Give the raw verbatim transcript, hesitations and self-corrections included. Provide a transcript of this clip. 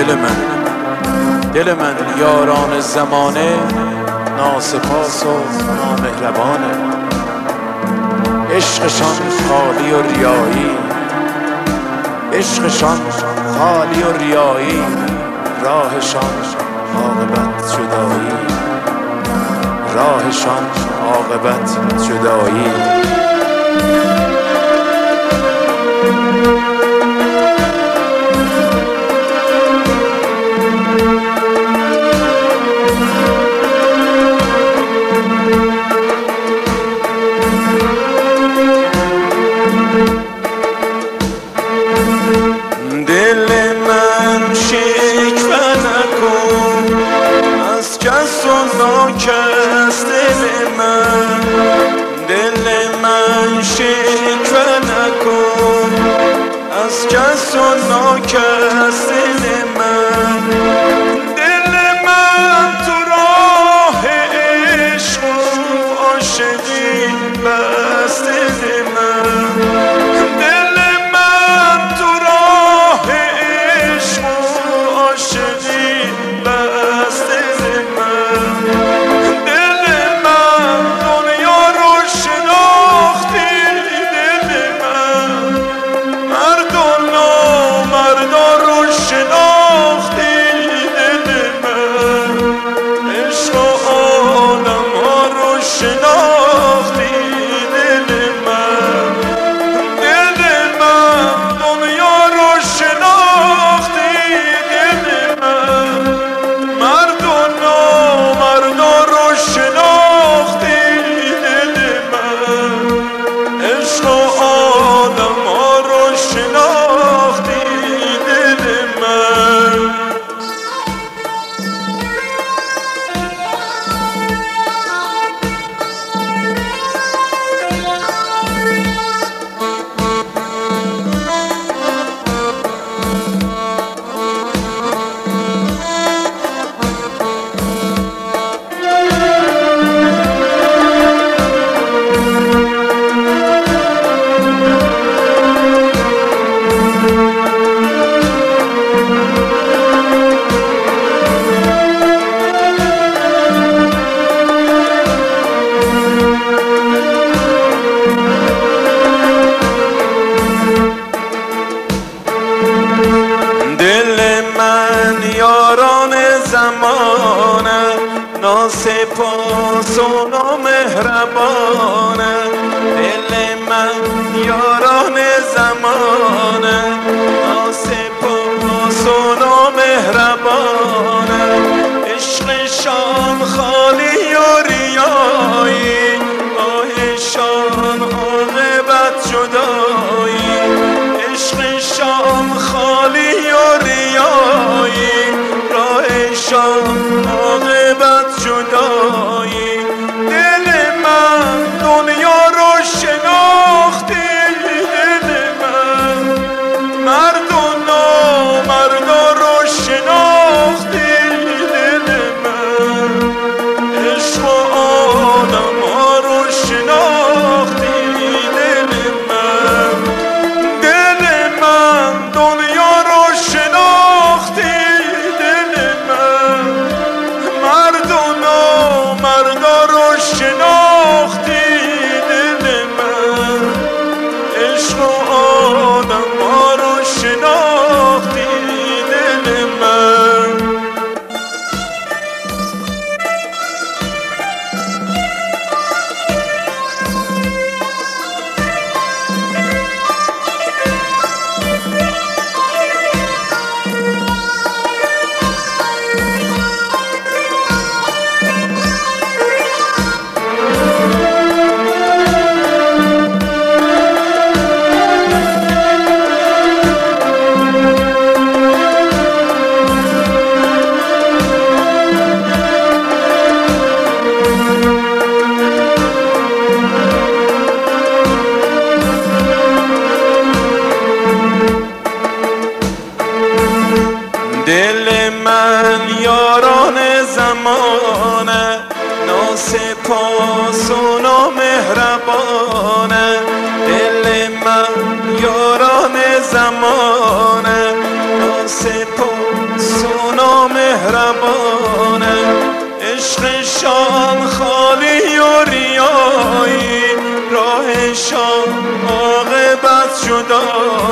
دل من دل من یاران زمانه ناسپاس و نامهربانه. عشقشان خالی و ریایی، عشقشان خالی و ریایی، راهشان عاقبت جدایی، راهشان عاقبت جدایی. دل من شکوه نکن از کس و ناکس، دل من دل من شکوه نکن از کس و ناکس، دل من دل من تو راه عشق و عاشقی بس، دل من یاران زمانه ناسپاس و نامهربانه. دل من یاران زمانه ناسپاس و نامهربانه. عشقشان خالی و ریایی، راهشان عاقبت جدایی. عشقشان خالی و ریایی، راهشان عاقبت جدایی. دل من دنیا رو شناختی، دل من مرد و نامردا رو شناختی، دل من عشق و آدم ها رو شناختی، دل من دل من دنیا رو شناختی، مردا رو شناختی، دل من عشق و آدم ها رو شناختی، دل من. دل من یاران زمانه ناسپاس و نامهربانه. دل من یاران زمانه ناسپاس جدا